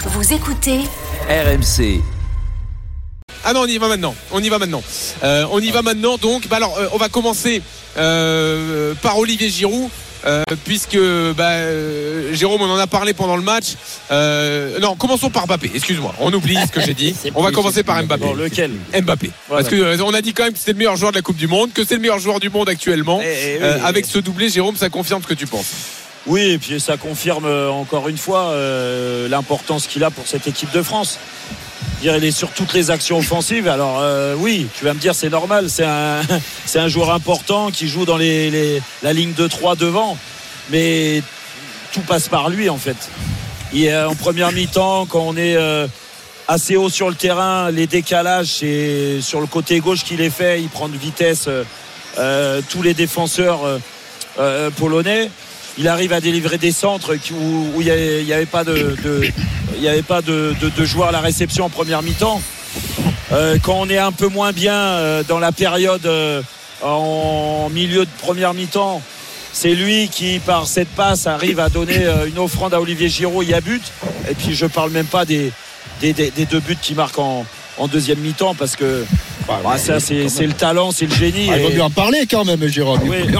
Vous écoutez RMC. Ah non, on y va maintenant. On y va maintenant. Donc, on va commencer par Olivier Giroud. Puisque Jérôme, on en a parlé pendant le match. Non, commençons par Mbappé. Excuse-moi, on oublie ce que j'ai dit. On va commencer par Mbappé. Bon, lequel ? Mbappé. Voilà. Parce que on a dit quand même que c'était le meilleur joueur de la Coupe du Monde, que c'est le meilleur joueur du monde actuellement. Avec ce doublé, Jérôme, ça confirme ce que tu penses. Oui, et puis ça confirme encore une fois l'importance qu'il a pour cette équipe de France. Il est sur toutes les actions offensives. Alors oui, tu vas me dire c'est normal, c'est un joueur important qui joue dans la ligne de 3 devant, mais tout passe par lui en fait. En première mi-temps, quand on est assez haut sur le terrain, les décalages, c'est sur le côté gauche qu'il est fait, il prend de vitesse tous les défenseurs polonais. Il arrive à délivrer des centres où il n'y avait pas de joueurs à la réception en première mi-temps. Quand on est un peu moins bien dans la période en milieu de première mi-temps, c'est lui qui, par cette passe, arrive à donner une offrande à Olivier Giroud. Il y a but. Et puis je ne parle même pas des 2 buts qu'il marque en deuxième mi-temps, parce que ça c'est le talent, c'est le génie. Il vaut mieux en parler quand même, Jérôme.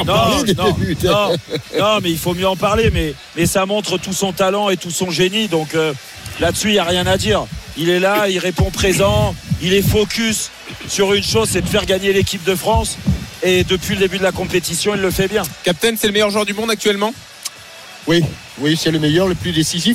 Non, mais il faut mieux en parler, mais ça montre tout son talent et tout son génie. Donc là-dessus, il n'y a rien à dire. Il est là, il répond présent, il est focus sur une chose, c'est de faire gagner l'équipe de France. Et depuis le début de la compétition, il le fait bien. Captain, c'est le meilleur joueur du monde actuellement ? Oui, c'est le meilleur, le plus décisif.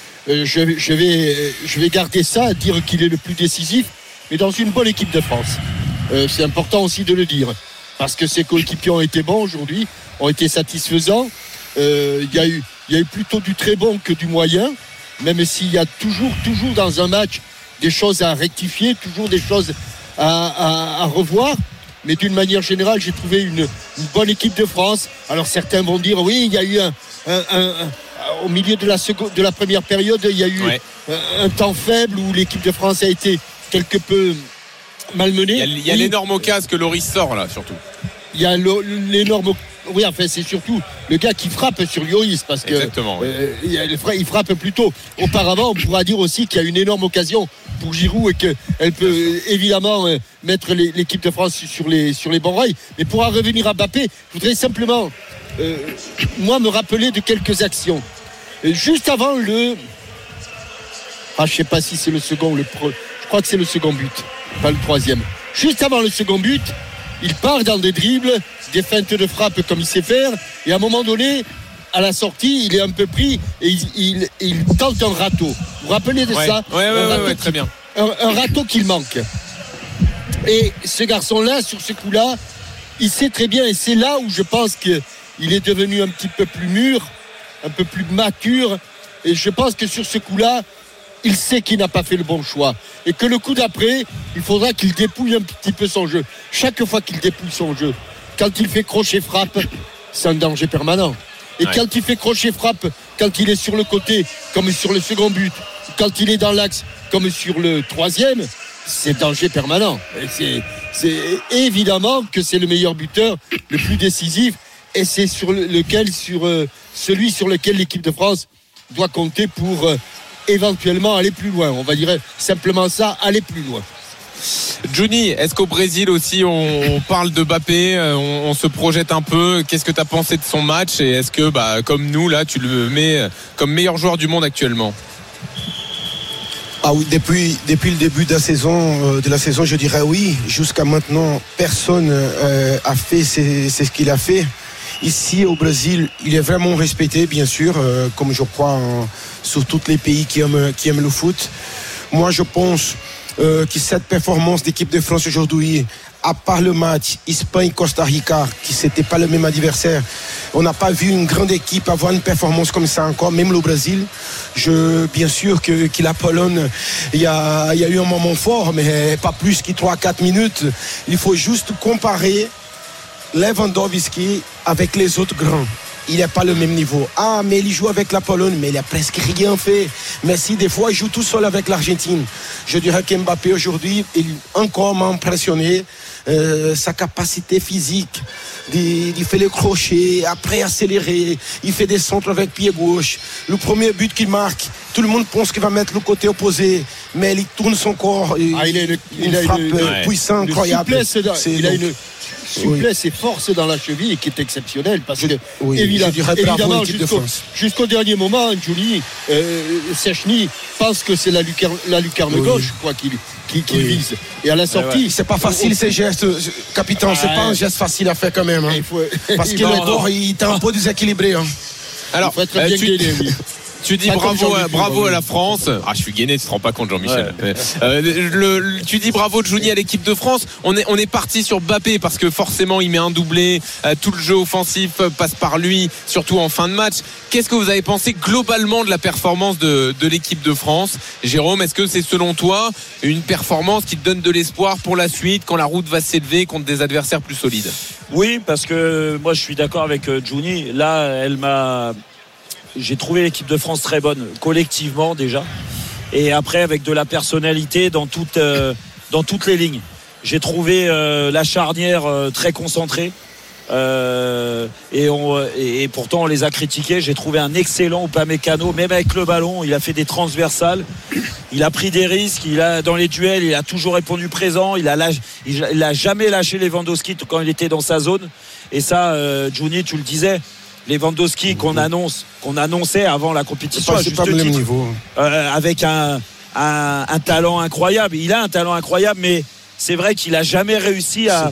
Je vais garder ça, dire qu'il est le plus décisif, mais dans une bonne équipe de France. C'est important aussi de le dire, parce que ses coéquipiers ont été bons aujourd'hui, ont été satisfaisants. Il y a eu plutôt du très bon que du moyen, même s'il y a toujours dans un match des choses à rectifier, toujours des choses à revoir. Mais d'une manière générale, j'ai trouvé une bonne équipe de France. Alors certains vont dire, oui, il y a eu au milieu de la première période, il y a eu un temps faible où l'équipe de France a été quelque peu malmenée. Il y a l'énorme occasion que Loris sort là, surtout. Il y a l'énorme. Oui, enfin, c'est surtout le gars qui frappe sur Lloris, parce que il frappe plutôt. Auparavant, on pourra dire aussi qu'il y a une énorme occasion pour Giroud et qu'elle peut évidemment mettre l'équipe de France sur les bons rails. Mais pour en revenir à Mbappé, je voudrais simplement me rappeler de quelques actions. Juste avant je sais pas si c'est le second ou je crois que c'est le second but, pas le troisième. Juste avant le second but, il part dans des dribbles, des feintes de frappe comme il sait faire, et à un moment donné, à la sortie, il est un peu pris et il tente un râteau. Vous vous rappelez de ça ? Oui, très bien. Un râteau qu'il manque. Et ce garçon-là, sur ce coup-là, il sait très bien, et c'est là où je pense qu'il est devenu un petit peu plus mûr, un peu plus mature, et je pense que sur ce coup-là, il sait qu'il n'a pas fait le bon choix, et que le coup d'après, il faudra qu'il dépouille un petit peu son jeu. Chaque fois qu'il dépouille son jeu, quand il fait crochet-frappe, c'est un danger permanent. Et quand il fait crochet-frappe, quand il est sur le côté, comme sur le second but, quand il est dans l'axe, comme sur le troisième, c'est danger permanent. Et c'est évidemment que c'est le meilleur buteur, le plus décisif, et c'est celui sur lequel l'équipe de France doit compter pour éventuellement aller plus loin. On va dire simplement ça, aller plus loin. Johnny, est-ce qu'au Brésil aussi on parle de Mbappé, on se projette un peu? Qu'est-ce que tu as pensé de son match, et est-ce que comme nous là tu le mets comme meilleur joueur du monde actuellement? Ah oui, depuis le début de la saison, je dirais oui. Jusqu'à maintenant, personne a fait ce qu'il a fait. Ici au Brésil, il est vraiment respecté, bien sûr, comme je crois sur tous les pays qui aiment le foot. Moi, je pense que cette performance d'équipe de France aujourd'hui, à part le match Espagne-Costa Rica, qui c'était pas le même adversaire, on n'a pas vu une grande équipe avoir une performance comme ça encore, même le Brésil. Bien sûr que la Pologne, il y a eu un moment fort, mais pas plus que 3-4 minutes. Il faut juste comparer Lewandowski avec les autres grands. Il n'est pas le même niveau. Ah, mais il joue avec la Pologne, mais il a presque rien fait. Messi, des fois, il joue tout seul avec l'Argentine. Je dirais qu'Mbappé, aujourd'hui, il encore m'a impressionné. sa capacité physique. Il fait les crochets, après accélérer, il fait des centres avec pied gauche. Le premier but qu'il marque, tout le monde pense qu'il va mettre le côté opposé, mais il tourne son corps. Il a une frappe puissante, incroyable. Il a une souplesse et force dans la cheville qui est exceptionnelle parce que évidemment jusqu'au dernier moment, Giuni Szczęsny pense que c'est la lucarne gauche, je crois, qu'il vise. Et à la sortie, c'est pas facile ces gestes, capitaine. C'est pas un geste facile à faire quand même. Hein. Parce que le corps, il est un peu déséquilibré. Hein. Alors, tu dis bravo à la France. Ah, je suis gainé, tu te rends pas compte, Jean-Michel. Ouais. Tu dis bravo Giuni à l'équipe de France. On est parti sur Mbappé parce que forcément il met un doublé. Tout le jeu offensif passe par lui, surtout en fin de match. Qu'est-ce que vous avez pensé globalement de la performance de l'équipe de France, Jérôme? Est-ce que c'est selon toi une performance qui te donne de l'espoir pour la suite quand la route va s'élever contre des adversaires plus solides? Oui, parce que moi je suis d'accord avec Giuni. Là, j'ai trouvé l'équipe de France très bonne, collectivement déjà. Et après, avec de la personnalité dans toutes les lignes. J'ai trouvé la charnière très concentrée. Et pourtant, on les a critiqués. J'ai trouvé un excellent Upamecano, même avec le ballon. Il a fait des transversales. Il a pris des risques. Dans les duels, il a toujours répondu présent. Il a jamais lâché Lewandowski quand il était dans sa zone. Et ça, Giuni, tu le disais. Lewandowski qu'on annonçait avant la compétition, c'est pas le même niveau. Avec un talent incroyable. Il a un talent incroyable, mais c'est vrai qu'il a jamais réussi à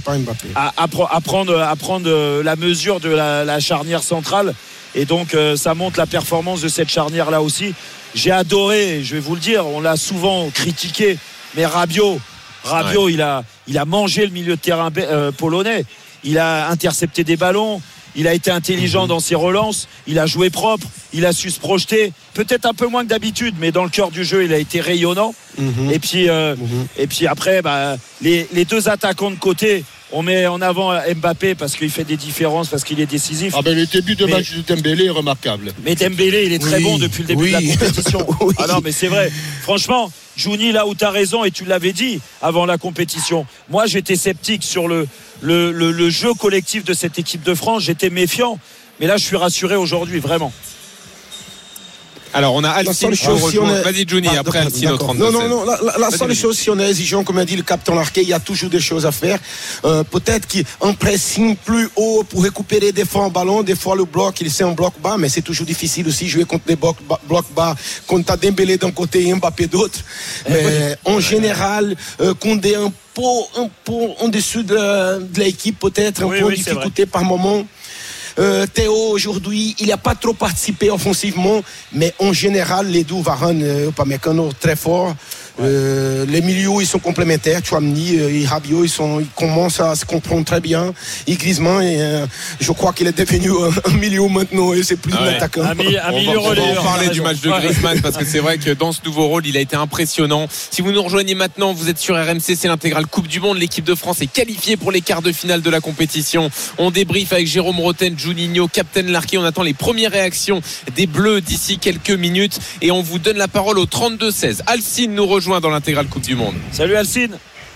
prendre la mesure de la charnière centrale. Et donc ça montre la performance de cette charnière là aussi. J'ai adoré, je vais vous le dire, on l'a souvent critiqué, mais Rabiot, il a mangé le milieu de terrain polonais. Il a intercepté des ballons. Il a été intelligent dans ses relances, il a joué propre, il a su se projeter, peut-être un peu moins que d'habitude, mais dans le cœur du jeu, il a été rayonnant. Et puis après, les deux attaquants de côté, on met en avant Mbappé parce qu'il fait des différences, parce qu'il est décisif. Le début de match de Dembélé est remarquable. Mais Dembélé, il est très bon depuis le début de la compétition. Ah non, mais c'est vrai. Franchement, Giuni, là où tu as raison, et tu l'avais dit avant la compétition, moi j'étais sceptique sur le jeu collectif de cette équipe de France, j'étais méfiant, mais là je suis rassuré aujourd'hui, vraiment. Alors on a Alcine, vas-y Giuni, après Alcine au 32. Non, la seule chose, si on est exigeant, comme a dit le capitaine Larquet, il y a toujours des choses à faire. Peut-être qu'un pressing plus haut pour récupérer des fois un ballon, des fois le bloc, il c'est un bloc bas, mais c'est toujours difficile aussi jouer contre des blocs bas, quand t'as Dembélé d'un côté et Mbappé d'autre. Mais en général, quand est un peu en dessous de l'équipe, peut-être un peu en difficulté par moment. Théo aujourd'hui il n'a pas trop participé offensivement, mais en général les deux Varane, Upamecano très fort. Les milieux ils sont complémentaires. Tchouameni et Rabiot ils commencent à se comprendre très bien. Et Griezmann, je crois qu'il est devenu un milieu maintenant et c'est plus un attaquant. On va en parler du match de Griezmann parce que c'est vrai que dans ce nouveau rôle il a été impressionnant. Si vous nous rejoignez maintenant, vous êtes sur RMC, c'est l'intégrale Coupe du Monde. L'équipe de France est qualifiée pour les quarts de finale de la compétition. On débriefe avec Jérôme Roten, Juninho, Captain Larquet. On attend les premières réactions des Bleus d'ici quelques minutes et on vous donne la parole au 32-16. Alcine nous rejoint dans l'intégrale Coupe du Monde. Salut Alcine.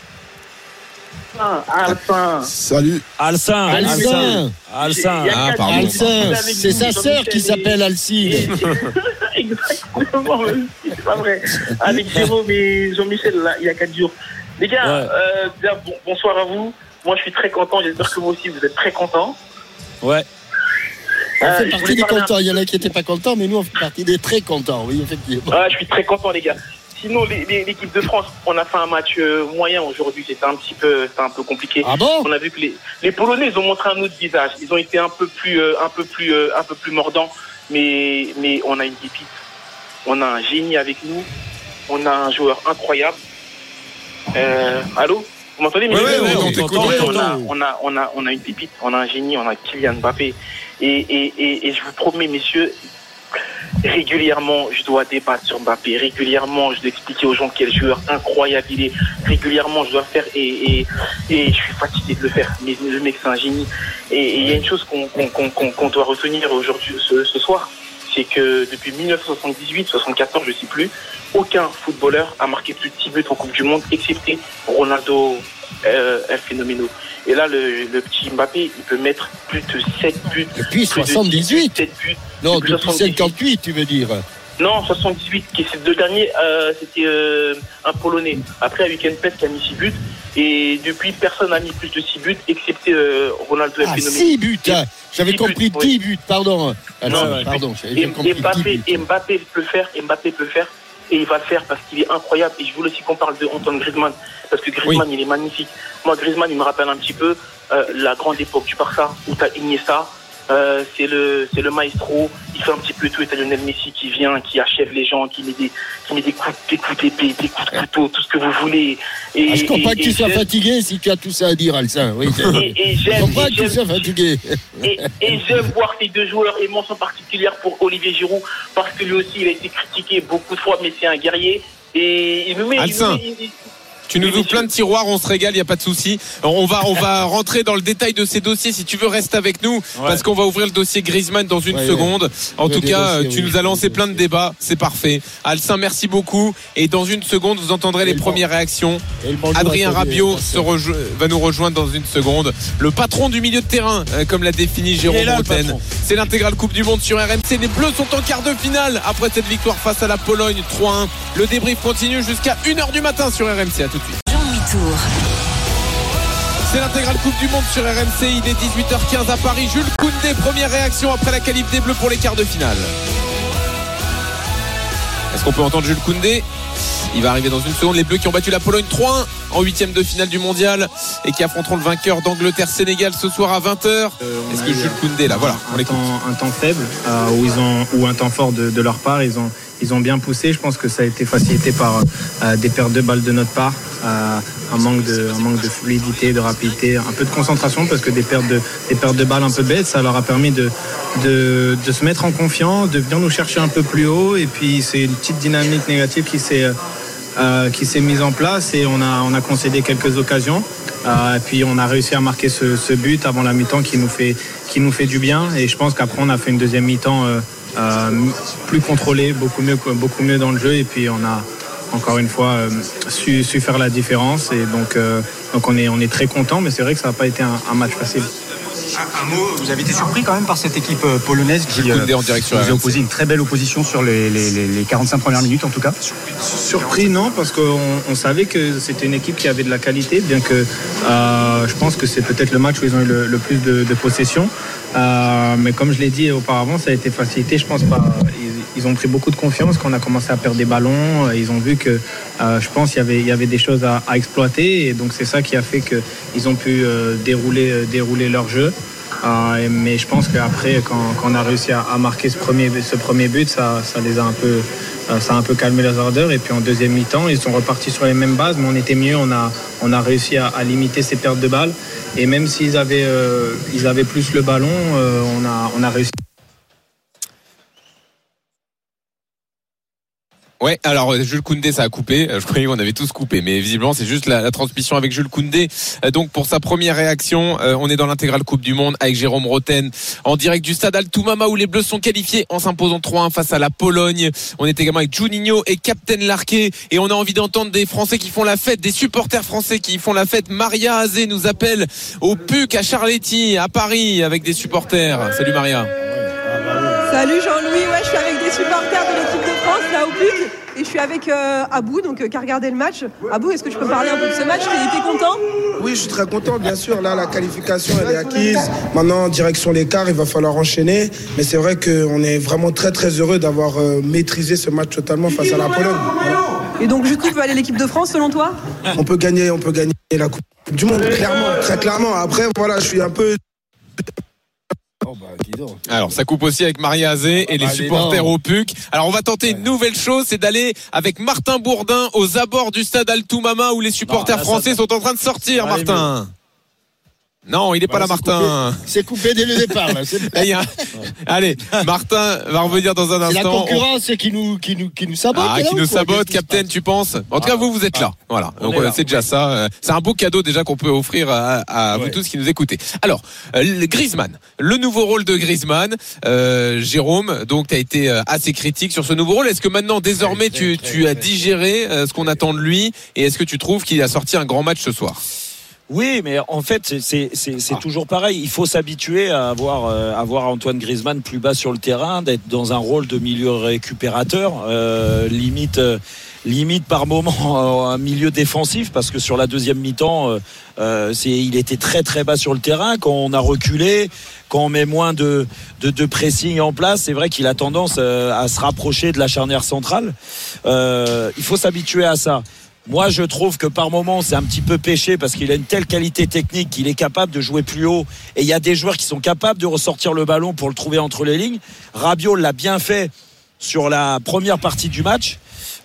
Alcin. Salut. Alcin. C'est sa sœur qui s'appelle Alcine. Exactement, c'est pas vrai. Avec Jérôme et Jean-Michel, là, il y a 4 jours. Les gars, bonsoir à vous. Moi, je suis très content. J'espère que vous aussi, vous êtes très contents. Ouais. On fait partie des contents. Il y en a qui n'étaient pas contents, mais nous, on fait partie des très contents. Oui, effectivement. Je suis très content, les gars. Sinon, l'équipe de France, on a fait un match moyen aujourd'hui. C'était un peu compliqué. Ah bon? On a vu que les Polonais, ils ont montré un autre visage. Ils ont été un peu plus mordants. Mais on a une pépite. On a un génie avec nous. On a un joueur incroyable. Allô? Vous m'entendez? Oui, on t'écoute. On a une pépite. On a un génie. On a Kylian Mbappé. Et je vous promets, messieurs, régulièrement, je dois débattre sur Mbappé. Régulièrement, je dois expliquer aux gens quel joueur incroyable il est. Régulièrement, je dois le faire et je suis fatigué de le faire. Mais le mec, c'est un génie. Et il y a une chose qu'on doit retenir aujourd'hui, ce soir, c'est que depuis 1978-74, je ne sais plus, aucun footballeur a marqué plus de 6 buts en Coupe du Monde, excepté Ronaldo phénoménaux. Et là, le petit Mbappé, il peut mettre plus de 7 buts. Depuis 78. 7 buts. Non, depuis 58, tu veux dire. Non, 78. Ces deux derniers, c'était un Polonais. Après, avec Weekend Pest qui a mis 6 buts. Et depuis, personne n'a mis plus de 6 buts, excepté Ronaldo. 6 buts, hein. J'avais compris 10 buts, pardon. Pardon, Mbappé peut le faire. Et il va le faire parce qu'il est incroyable. Et je voulais aussi qu'on parle de Antoine Griezmann. Parce que Griezmann, il est magnifique. Moi, Griezmann, il me rappelle un petit peu la grande époque du Barça, où t'as Iniesta. C'est le maestro. Il fait un petit peu tout. Et t'as Lionel Messi qui vient, qui achève les gens, qui met des coups d'épée, des coups de couteau, tout ce que vous voulez. Et, je comprends que tu sois fatigué si tu as tout ça à dire, Alcin. Oui, je comprends que tu sois fatigué. Et j'aime voir ces deux joueurs, et mention particulière pour Olivier Giroud, parce que lui aussi, il a été critiqué beaucoup de fois, mais c'est un guerrier. Et il me met. Tu nous ouvres plein de tiroirs, on se régale, il n'y a pas de souci. On va rentrer dans le détail de ces dossiers. Si tu veux, reste avec nous, parce qu'on va ouvrir le dossier Griezmann dans une seconde. En tout cas, tu nous as lancé plein de débats, c'est parfait. Alcin, merci beaucoup. Et dans une seconde, vous entendrez les premières réactions. Adrien Rabiot va nous rejoindre dans une seconde. Le patron du milieu de terrain, comme l'a défini Jérôme Roten. C'est l'intégrale Coupe du Monde sur RMC. Les Bleus sont en quart de finale après cette victoire face à la Pologne 3-1. Le débrief continue jusqu'à 1h du matin sur RMC. À tout de suite. Jean-Louis Tour. C'est l'intégrale Coupe du Monde sur RMC. Il est 18h15 à Paris. Jules Koundé, première réaction après la qualif des Bleus pour les quarts de finale. Est-ce qu'on peut entendre Jules Koundé ? Il va arriver dans une seconde. Les Bleus qui ont battu la Pologne 3-1 en 8e de finale du mondial et qui affronteront le vainqueur d'Angleterre-Sénégal ce soir à 20h. Est-ce que Jules Koundé là, voilà, on l'écoute. Un temps faible ou un temps fort de leur part, ils ont bien poussé. Je pense que ça a été facilité par des pertes de balles de notre part, un manque de fluidité, de rapidité, un peu de concentration, parce que des pertes de balles un peu bêtes, ça leur a permis de se mettre en confiance, de venir nous chercher un peu plus haut. Et puis c'est une petite dynamique négative qui s'est mise en place, et on a concédé quelques occasions. Et puis on a réussi à marquer ce but avant la mi-temps qui nous fait du bien. Et je pense qu'après on a fait une deuxième mi-temps plus contrôlée, beaucoup mieux dans le jeu. Et puis on a encore une fois su faire la différence. Et donc on est très content, mais c'est vrai que ça n'a pas été un match facile. Un mot, vous avez été surpris quand même par cette équipe polonaise qui vous a opposé une très belle opposition sur les 45 premières minutes en tout cas. Surpris non, parce qu'on savait que c'était une équipe qui avait de la qualité, bien que je pense que c'est peut-être le match où ils ont eu le plus de possession. Mais comme je l'ai dit auparavant, ça a été facilité, je pense pas. Ils ont pris beaucoup de confiance quand on a commencé à perdre des ballons. Ils ont vu que, je pense, il y avait des choses à exploiter. Et donc, c'est ça qui a fait qu'ils ont pu dérouler leur jeu. Mais je pense qu'après, quand on a réussi à marquer ce premier but, ça a un peu calmé les ardeurs. Et puis, en deuxième mi-temps, ils sont repartis sur les mêmes bases. Mais on était mieux. On a réussi à limiter ces pertes de balles. Et même s'ils avaient plus le ballon, on a réussi. Ouais, alors Jules Koundé, ça a coupé. Je croyais qu'on avait tous coupé, mais visiblement c'est juste la transmission avec Jules Koundé. Donc pour sa première réaction, on est dans l'intégrale Coupe du Monde avec Jérôme Roten en direct du stade Al Toumama où les Bleus sont qualifiés en s'imposant 3-1 face à la Pologne. On est également avec Juninho et Captain Larquet et on a envie d'entendre des Français qui font la fête, des supporters français qui font la fête. Maria Azé nous appelle au PUC à Charletti, à Paris, avec des supporters. Salut Maria. Salut Jean-Louis, je suis avec des supporters de l'équipe de France là au PUC et je suis avec Abou qui a regardé le match. Abou, est-ce que tu peux parler un peu de ce match? T'es content? Oui, je suis très content, bien sûr. Là, la qualification, elle est acquise. Maintenant, direction les quarts, il va falloir enchaîner. Mais c'est vrai qu'on est vraiment très très heureux d'avoir maîtrisé ce match totalement face à la Pologne. Et donc jusqu'où peut aller l'équipe de France selon toi? On peut gagner la Coupe du Monde, clairement, très clairement. Après, voilà, je suis un peu... Alors ça coupe aussi avec Maria Azé et les supporters au PUC. Alors on va tenter une nouvelle chose, c'est d'aller avec Martin Bourdin aux abords du stade Al Toumama où les supporters français sont en train de sortir. Martin. Non, il n'est pas là, Martin. C'est coupé dès le départ. Là. Allez, Martin va revenir dans un instant. C'est la concurrence qui nous sabote. Qui nous sabote, Captain, tu penses? En tout cas, vous êtes là. Voilà. Donc c'est déjà ça. C'est un beau cadeau déjà qu'on peut offrir à vous tous qui nous écoutez. Alors, Griezmann, le nouveau rôle de Griezmann. Jérôme, donc tu as été assez critique sur ce nouveau rôle. Est-ce que maintenant, désormais, tu as digéré ce qu'on attend de lui et est-ce que tu trouves qu'il a sorti un grand match ce soir? Oui, mais en fait, c'est toujours pareil. Il faut s'habituer à avoir Antoine Griezmann plus bas sur le terrain, d'être dans un rôle de milieu récupérateur, limite par moment un milieu défensif, parce que sur la deuxième mi-temps, il était très très bas sur le terrain. Quand on a reculé, quand on met moins de pressing en place, c'est vrai qu'il a tendance à se rapprocher de la charnière centrale. Il faut s'habituer à ça. Moi, je trouve que par moment, c'est un petit peu péché parce qu'il a une telle qualité technique qu'il est capable de jouer plus haut. Et il y a des joueurs qui sont capables de ressortir le ballon pour le trouver entre les lignes. Rabiot l'a bien fait sur la première partie du match.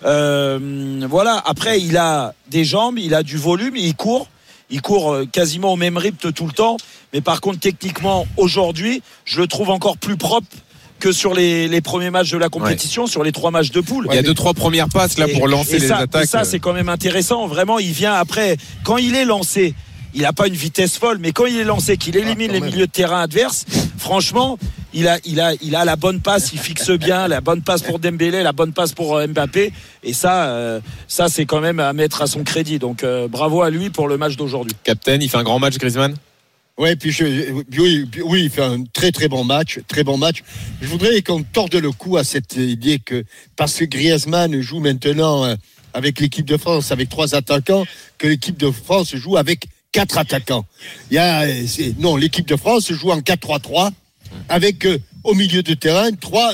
Voilà. Après, il a des jambes, il a du volume, il court quasiment au même rythme tout le temps. Mais par contre, techniquement, aujourd'hui, je le trouve encore plus propre que sur les premiers matchs de la compétition, sur les 3 matchs de poule. Il y a 2-3 premières passes là pour lancer les attaques. Et ça, c'est quand même intéressant. Vraiment, il vient après. Quand il est lancé, il n'a pas une vitesse folle, mais quand il est lancé, qu'il élimine les milieux de terrain adverses, franchement, il a la bonne passe, il fixe bien, la bonne passe pour Dembélé, la bonne passe pour Mbappé. Et ça c'est quand même à mettre à son crédit. Donc, bravo à lui pour le match d'aujourd'hui. Captain, il fait un grand match, Griezmann. Ouais, oui, il fait un très très bon match, très bon match. Je voudrais qu'on torde le cou à cette idée que parce que Griezmann joue maintenant avec l'équipe de France avec 3 attaquants, que l'équipe de France joue avec 4 attaquants. Non, l'équipe de France joue en 4-3-3 avec au milieu de terrain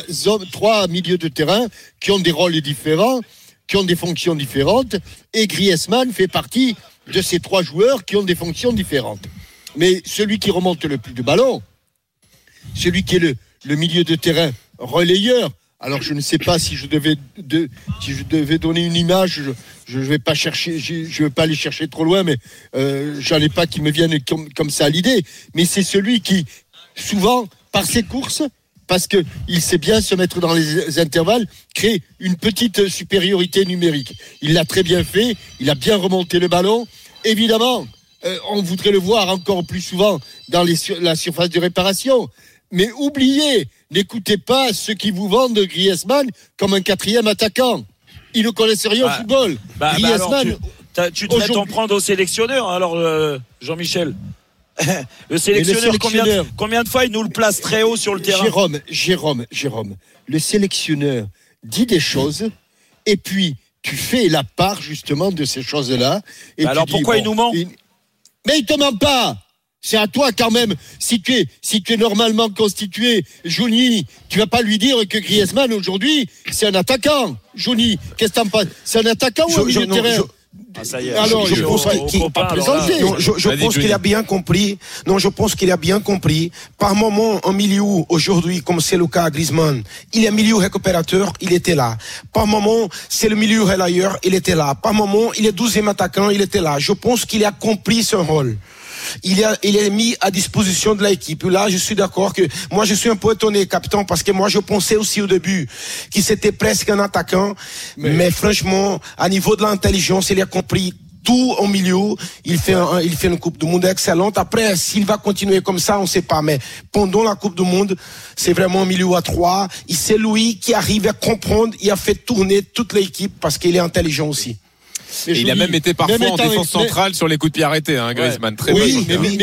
3 milieux de terrain qui ont des rôles différents, qui ont des fonctions différentes, et Griezmann fait partie de ces 3 joueurs qui ont des fonctions différentes. Mais celui qui remonte le plus de ballons, celui qui est le milieu de terrain relayeur, alors je ne sais pas si je devais donner une image, je vais pas chercher, je vais pas aller chercher trop loin, mais j'en ai pas qui me viennent comme ça à l'idée. Mais c'est celui qui, souvent, par ses courses, parce que il sait bien se mettre dans les intervalles, crée une petite supériorité numérique. Il l'a très bien fait, il a bien remonté le ballon. Évidemment, on voudrait le voir encore plus souvent dans la surface de réparation. Mais n'écoutez pas ceux qui vous vendent Griezmann comme un 4e attaquant. Ils ne connaissent rien au football. Griezmann, alors tu devrais t'en prendre au sélectionneur, alors Jean-Michel. Le sélectionneur, combien de fois il nous le place très haut sur le terrain? Jérôme, le sélectionneur dit des choses et puis tu fais la part justement de ces choses-là. Et alors pourquoi il nous ment? Mais il te ment pas. C'est à toi quand même. Si tu es normalement constitué, Johnny, tu vas pas lui dire que Griezmann aujourd'hui c'est un attaquant. Johnny, qu'est-ce que t'en penses? C'est un attaquant ou un milieu de terrain? Ça y est. Alors, je pense qu'il a bien compris. Non, je pense qu'il a bien compris. Par moment, en milieu aujourd'hui, comme c'est le cas à Griezmann, il est milieu récupérateur, il était là. Par moment, c'est le milieu relayeur, il était là. Par moment, il est 12e attaquant, il était là. Je pense qu'il a compris son rôle. Il est mis à disposition de l'équipe. Là, je suis d'accord que moi, je suis un peu étonné, capitaine, parce que moi, je pensais aussi au début qu'il c'était presque un attaquant. Mais franchement, à niveau de l'intelligence, il a compris tout au milieu. Il fait une Coupe du Monde excellente. Après, s'il va continuer comme ça, on ne sait pas. Mais pendant la Coupe du Monde, c'est vraiment un milieu à 3. Et c'est lui qui arrive à comprendre et a fait tourner toute l'équipe parce qu'il est intelligent aussi. Et il a même été parfois en défense centrale sur les coups de pied arrêtés, Griezmann. Très oui,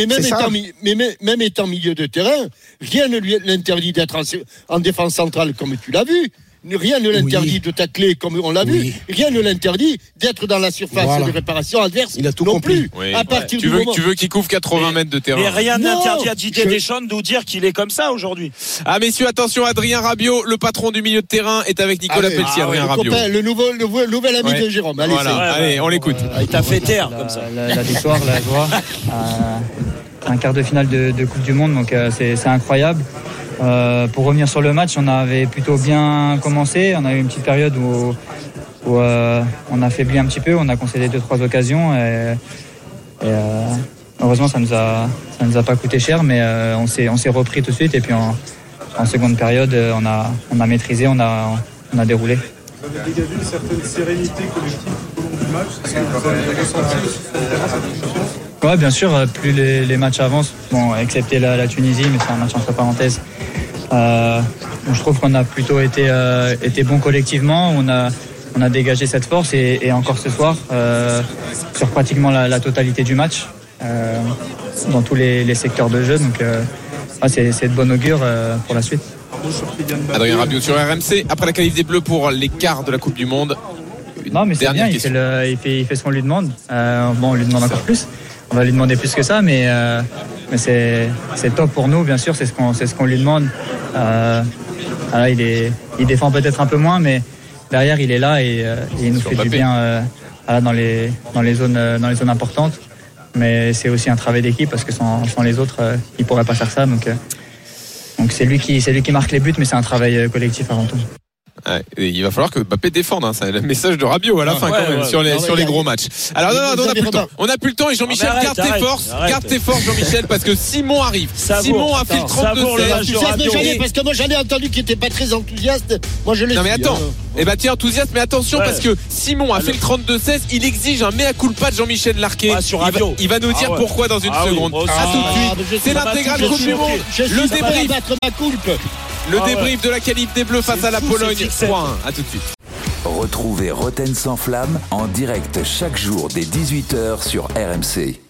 même étant milieu de terrain, rien ne lui l'interdit d'être en défense centrale comme tu l'as vu. Rien ne l'interdit de tacler comme on l'a vu. Rien ne l'interdit d'être dans la surface de réparation adverse. Il a tout non compris. Plus. À partir du moment... Tu veux qu'il couvre 80 mètres de terrain. Mais rien n'interdit à Didier Deschamps de nous dire qu'il est comme ça aujourd'hui. Ah messieurs, attention, Adrien Rabiot, le patron du milieu de terrain, est avec Nicolas Pelletier. Adrien Rabiot. Le nouvel ami de Jérôme. Allez, allez, on l'écoute. Il t'a fait taire comme ça. La victoire, la joie. Un quart de finale de Coupe du Monde, donc c'est incroyable. Pour revenir sur le match, on avait plutôt bien commencé. On a eu une petite période où on a faibli un petit peu, on a concédé 2-3 occasions et heureusement ça nous a pas coûté cher, mais on s'est repris tout de suite et puis en seconde période on a maîtrisé, on a déroulé. Vous avez dégagé une certaine sérénité collective au long du match. Est-ce que vous avez ressenti aussi sur le terrain cette confiance? Ouais, bien sûr, plus les matchs avancent, bon, excepté la Tunisie, mais c'est un match entre parenthèses. Je trouve qu'on a plutôt été bon collectivement, on a dégagé cette force et encore ce soir, sur pratiquement la totalité du match. dans tous les secteurs de jeu. Donc c'est de bon augure pour la suite. Adrien Rabiot sur RMC. Après la qualif des Bleus pour les quarts de la Coupe du Monde. Non, mais c'est bien, il fait ce qu'on lui demande. On lui demande encore plus. On va lui demander plus que ça, mais c'est top pour nous, bien sûr, c'est ce qu'on lui demande. Il défend peut-être un peu moins, mais derrière, il est là et il nous fait du bien dans les zones importantes. Mais c'est aussi un travail d'équipe parce que sans les autres, il ne pourrait pas faire ça. Donc c'est lui qui marque les buts, mais c'est un travail collectif avant tout. Ouais, il va falloir que Mbappé défende, hein. C'est le message de Rabiot à la fin quand même sur les gros matchs. Alors non, on n'a plus le temps et Jean-Michel, garde tes forces Jean-Michel, parce que Simon arrive. Simon a fait le 32-16. parce que moi j'en ai entendu qui n'était pas très enthousiaste. Moi je l'ai. Non mais attends, tiens, enthousiaste, mais attention parce que Simon a fait le 32-16, il exige un mea culpa de Jean-Michel Larquet. Il va nous dire pourquoi dans une seconde. À tout de suite. C'est l'intégrale Coupe du Monde. Le débrief. Le débrief de la qualif des Bleus face à la Pologne 3-1. À tout de suite. Retrouvez Roten sans flamme en direct chaque jour dès 18h sur RMC.